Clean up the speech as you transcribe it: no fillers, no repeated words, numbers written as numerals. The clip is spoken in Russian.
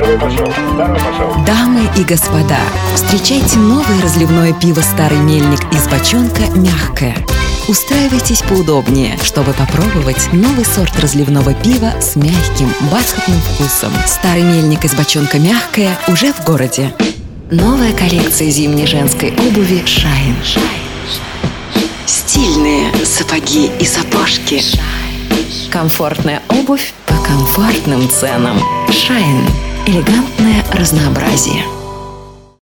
Первый пошел, второй пошел. Дамы и господа, встречайте новое разливное пиво «Старый мельник» из бочонка «Мягкое». Устраивайтесь поудобнее, чтобы попробовать новый сорт разливного пива с мягким, бархатным вкусом. «Старый мельник» из бочонка «Мягкое» уже в городе. Новая коллекция зимней женской обуви «Шайн». Стильные сапоги и сапожки. Комфортная обувь по комфортным ценам. «Шайн». Элегантное разнообразие.